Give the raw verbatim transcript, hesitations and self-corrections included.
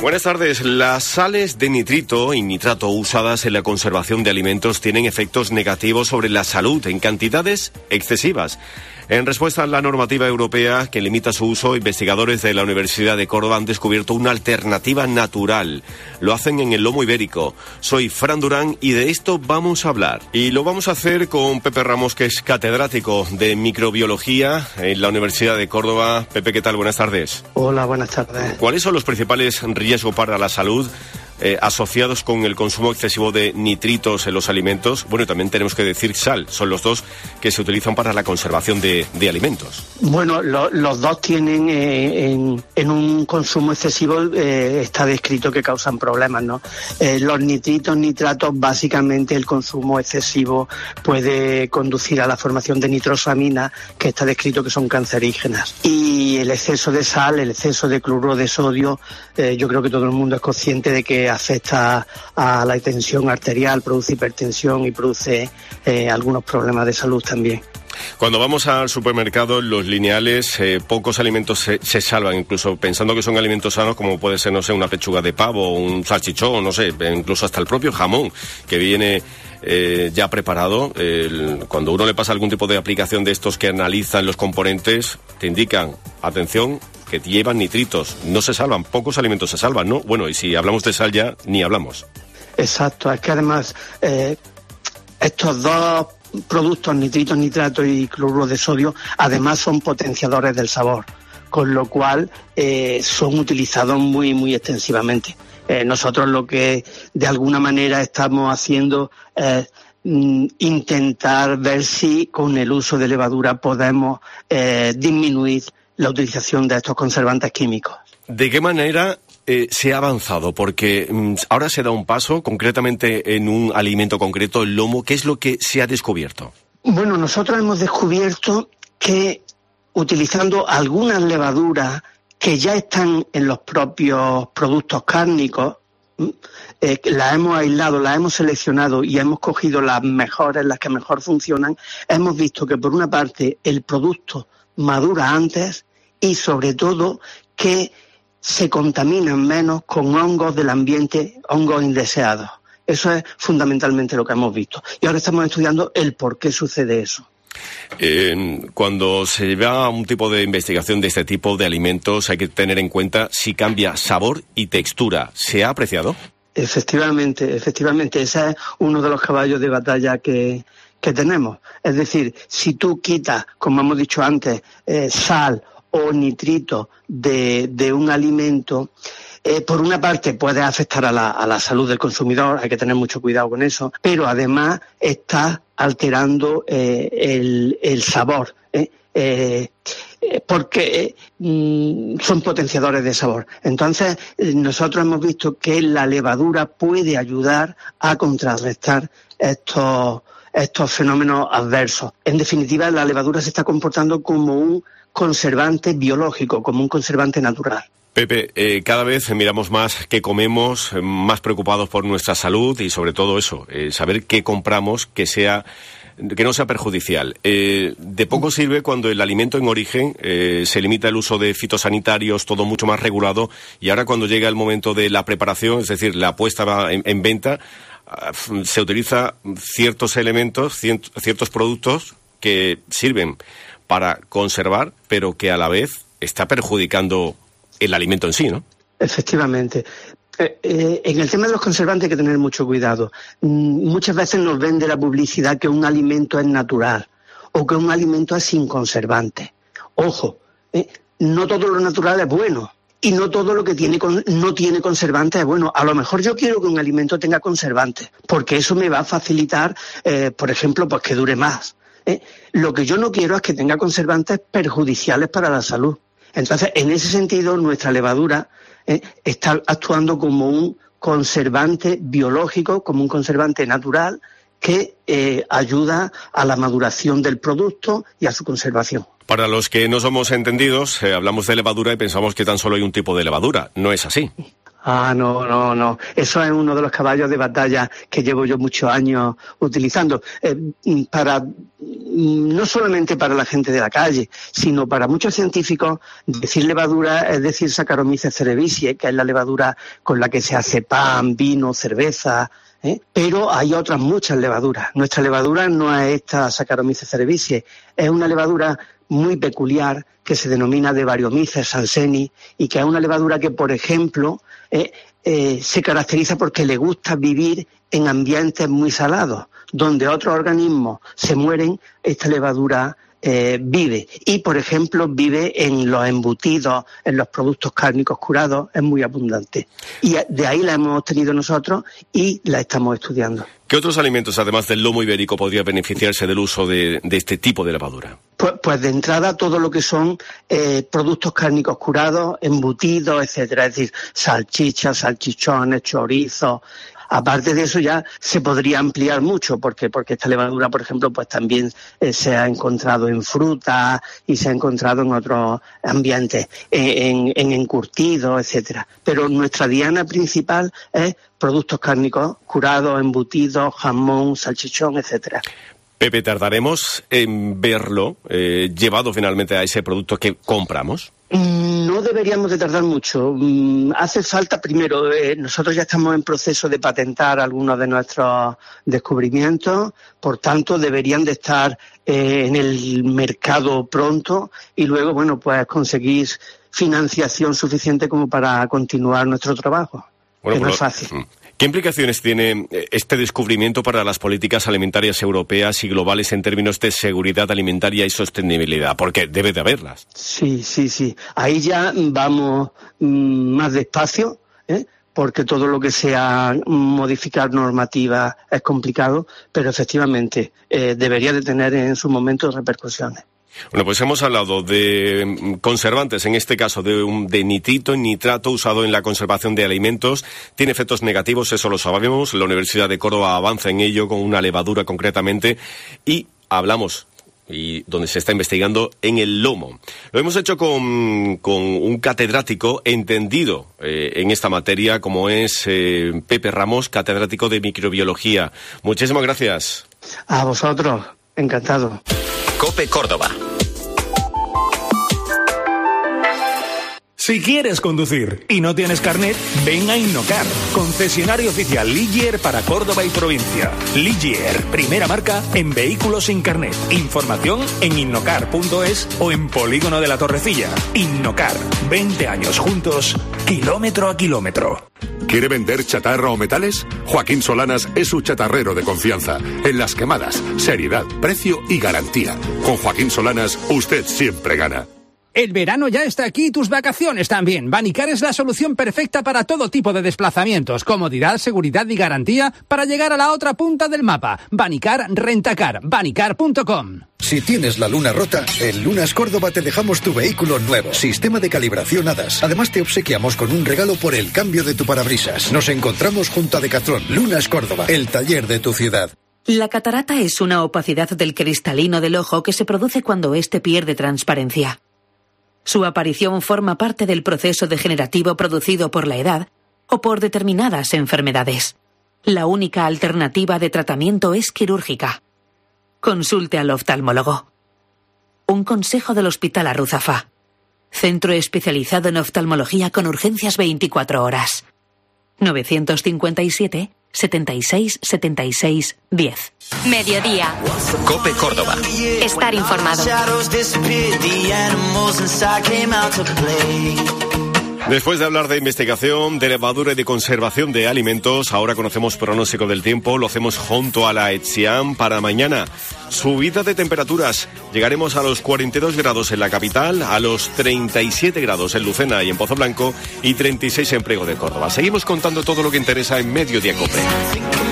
Buenas tardes. Las sales de nitrito y nitrato usadas en la conservación de alimentos tienen efectos negativos sobre la salud en cantidades excesivas. En respuesta a la normativa europea que limita su uso, investigadores de la Universidad de Córdoba han descubierto una alternativa natural. Lo hacen en el lomo ibérico. Soy Fran Durán y de esto vamos a hablar. Y lo vamos a hacer con Pepe Ramos, que es catedrático de microbiología en la Universidad de Córdoba. Pepe, ¿qué tal? Buenas tardes. Hola, buenas tardes. ¿Cuáles son los principales riesgos para la salud Eh, asociados con el consumo excesivo de nitritos en los alimentos? Bueno, también tenemos que decir sal, son los dos que se utilizan para la conservación de, de alimentos. Bueno, lo, los dos tienen, eh, en, en un consumo excesivo, eh, está descrito que causan problemas, ¿no? Eh, los nitritos, nitratos, básicamente el consumo excesivo puede conducir a la formación de nitrosaminas, que está descrito que son cancerígenas. Y el exceso de sal, el exceso de cloruro de sodio, eh, yo creo que todo el mundo es consciente de que afecta a la tensión arterial, produce hipertensión y produce eh, algunos problemas de salud también. Cuando vamos al supermercado, los lineales, eh, pocos alimentos se, se salvan, incluso pensando que son alimentos sanos, como puede ser, no sé, una pechuga de pavo, un salchichón, no sé, incluso hasta el propio jamón, que viene eh, ya preparado. El, cuando uno le pasa algún tipo de aplicación de estos que analizan los componentes, te indican, atención, que llevan nitritos, no se salvan, pocos alimentos se salvan, ¿no? Bueno, y si hablamos de sal ya, ni hablamos. Exacto, es que además eh, estos dos productos, nitritos, nitratos y cloruro de sodio, además son potenciadores del sabor, con lo cual eh, son utilizados muy, muy extensivamente. Eh, nosotros lo que de alguna manera estamos haciendo es mm, intentar ver si con el uso de levadura podemos eh, disminuir la utilización de estos conservantes químicos. ¿De qué manera eh, se ha avanzado? Porque mm, ahora se da un paso, concretamente en un alimento concreto, el lomo. ¿Qué es lo que se ha descubierto? Bueno, nosotros hemos descubierto que utilizando algunas levaduras que ya están en los propios productos cárnicos, eh, las hemos aislado, las hemos seleccionado y hemos cogido las mejores, las que mejor funcionan, hemos visto que por una parte el producto madura antes y sobre todo que se contaminan menos con hongos del ambiente, hongos indeseados. Eso es fundamentalmente lo que hemos visto. Y ahora estamos estudiando el por qué sucede eso. Eh, cuando se lleva a un tipo de investigación de este tipo de alimentos, hay que tener en cuenta si cambia sabor y textura. ¿Se ha apreciado? Efectivamente, efectivamente. Ese es uno de los caballos de batalla que, que tenemos. Es decir, si tú quitas, como hemos dicho antes, eh, sal o nitrito de, de un alimento, eh, por una parte puede afectar a la, a la salud del consumidor, hay que tener mucho cuidado con eso, pero además está alterando eh, el, el sabor, ¿eh? Eh, porque eh, son potenciadores de sabor. Entonces, eh, nosotros hemos visto que la levadura puede ayudar a contrarrestar estos, estos fenómenos adversos. En definitiva, la levadura se está comportando como un conservante biológico, como un conservante natural. Pepe, eh, cada vez miramos más qué comemos, más preocupados por nuestra salud y sobre todo eso, eh, saber qué compramos que sea que no sea perjudicial. Eh, de poco sirve cuando el alimento en origen eh, se limita el uso de fitosanitarios, todo mucho más regulado, y ahora cuando llega el momento de la preparación, es decir, la puesta en, en venta, uh, se utiliza ciertos elementos, ciert, ciertos productos que sirven para conservar, pero que a la vez está perjudicando el alimento en sí, ¿no? Efectivamente. Eh, eh, en el tema de los conservantes hay que tener mucho cuidado. Mm, muchas veces nos vende la publicidad que un alimento es natural o que un alimento es sin conservantes. Ojo, eh, no todo lo natural es bueno y no todo lo que tiene con, no tiene conservantes es bueno. A lo mejor yo quiero que un alimento tenga conservantes porque eso me va a facilitar, eh, por ejemplo, pues que dure más. Eh, lo que yo no quiero es que tenga conservantes perjudiciales para la salud. Entonces, en ese sentido, nuestra levadura eh, está actuando como un conservante biológico, como un conservante natural que eh, ayuda a la maduración del producto y a su conservación. Para los que no somos entendidos, eh, hablamos de levadura y pensamos que tan solo hay un tipo de levadura. No es así. Ah, no, no, no. Eso es uno de los caballos de batalla que llevo yo muchos años utilizando. Eh, para, no solamente para la gente de la calle, sino para muchos científicos, decir levadura es decir Saccharomyces cerevisiae, que es la levadura con la que se hace pan, vino, cerveza, ¿eh? Pero hay otras muchas levaduras. Nuestra levadura no es esta Saccharomyces cerevisiae, es una levadura muy peculiar que se denomina de Variomyces sanseni y que es una levadura que, por ejemplo, eh, eh, se caracteriza porque le gusta vivir en ambientes muy salados, donde otros organismos se mueren. Esta levadura eh, vive y, por ejemplo, vive en los embutidos, en los productos cárnicos curados, es muy abundante. Y de ahí la hemos obtenido nosotros y la estamos estudiando. ¿Qué otros alimentos, además del lomo ibérico, podría beneficiarse del uso de, de este tipo de levadura? Pues, pues de entrada todo lo que son eh, productos cárnicos curados, embutidos, etcétera, es decir, salchichas, salchichones, chorizos. Aparte de eso ya se podría ampliar mucho, porque porque esta levadura, por ejemplo, pues también eh, se ha encontrado en frutas y se ha encontrado en otros ambientes, en, en encurtidos, etcétera. Pero nuestra diana principal es productos cárnicos curados, embutidos, jamón, salchichón, etcétera. Pepe, ¿tardaremos en verlo eh, llevado finalmente a ese producto que compramos? No deberíamos de tardar mucho. Hace falta, primero, eh, nosotros ya estamos en proceso de patentar algunos de nuestros descubrimientos, por tanto deberían de estar eh, en el mercado pronto y luego, bueno, pues conseguir financiación suficiente como para continuar nuestro trabajo, bueno, que no lo... es fácil. ¿Qué implicaciones tiene este descubrimiento para las políticas alimentarias europeas y globales en términos de seguridad alimentaria y sostenibilidad? Porque debe de haberlas. Sí, sí, sí. Ahí ya vamos mmm, más despacio, ¿eh? Porque todo lo que sea modificar normativa es complicado, pero efectivamente eh, debería de tener en su momento repercusiones. Bueno, pues hemos hablado de conservantes, en este caso de, un, de nitrito y nitrato usado en la conservación de alimentos. Tiene efectos negativos, eso lo sabemos. La Universidad de Córdoba avanza en ello con una levadura concretamente. Y hablamos, y donde se está investigando, en el lomo. Lo hemos hecho con, con un catedrático entendido eh, en esta materia, como es eh, Pepe Ramos, catedrático de microbiología. Muchísimas gracias. A vosotros, encantado. COPE Córdoba. Si quieres conducir y no tienes carnet, ven a Innocar, concesionario oficial Ligier para Córdoba y provincia. Ligier, primera marca en vehículos sin carnet. Información en innocar punto es o en Polígono de la Torrecilla. Innocar, veinte años juntos, kilómetro a kilómetro. ¿Quiere vender chatarra o metales? Joaquín Solanas es su chatarrero de confianza. En las quemadas, seriedad, precio y garantía. Con Joaquín Solanas, usted siempre gana. El verano ya está aquí y tus vacaciones también. Banicar es la solución perfecta para todo tipo de desplazamientos. Comodidad, seguridad y garantía para llegar a la otra punta del mapa. Banicar Rentacar. Banicar punto com. Si tienes la luna rota, en Lunas Córdoba te dejamos tu vehículo nuevo. Sistema de calibración A D A S. Además te obsequiamos con un regalo por el cambio de tu parabrisas. Nos encontramos junto a Decathlon. Lunas Córdoba, el taller de tu ciudad. La catarata es una opacidad del cristalino del ojo que se produce cuando éste pierde transparencia. Su aparición forma parte del proceso degenerativo producido por la edad o por determinadas enfermedades. La única alternativa de tratamiento es quirúrgica. Consulte al oftalmólogo. Un consejo del Hospital Arruzafa. Centro especializado en oftalmología con urgencias veinticuatro horas. novecientos cincuenta y siete, setenta y seis, setenta y seis, diez. Mediodía. COPE Córdoba. Estar informado. Después de hablar de investigación, de levadura y de conservación de alimentos, ahora conocemos pronóstico del tiempo. Lo hacemos junto a la Etziam para mañana. Subida de temperaturas. Llegaremos a los cuarenta y dos grados en la capital, a los treinta y siete grados en Lucena y en Pozo Blanco y treinta y seis en Priego de Córdoba. Seguimos contando todo lo que interesa en Mediodía COPE.